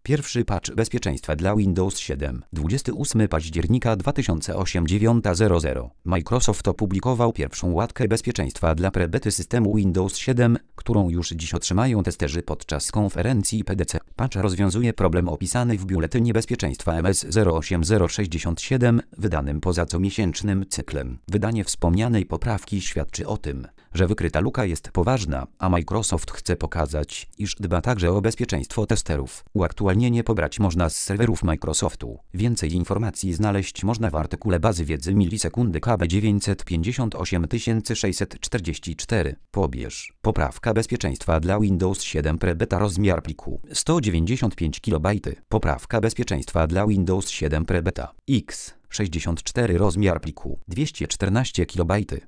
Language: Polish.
Pierwszy patch bezpieczeństwa dla Windows 7. 28 października 2008 9:00. Microsoft opublikował pierwszą łatkę bezpieczeństwa dla prebety systemu Windows 7, którą już dziś otrzymają testerzy podczas konferencji PDC. Patch rozwiązuje problem opisany w Biuletynie Bezpieczeństwa MS 08067, wydanym poza comiesięcznym cyklem. Wydanie wspomnianej poprawki świadczy o tym, że wykryta luka jest poważna, a Microsoft chce pokazać, iż dba także o bezpieczeństwo testerów. Uaktualnienie pobrać można z serwerów Microsoftu. Więcej informacji znaleźć można w artykule bazy wiedzy milisekundy KB 958644. Pobierz. Poprawka bezpieczeństwa dla Windows 7 prebeta rozmiar pliku 195 KB. Poprawka bezpieczeństwa dla Windows 7 prebeta X64 rozmiar pliku 214 KB.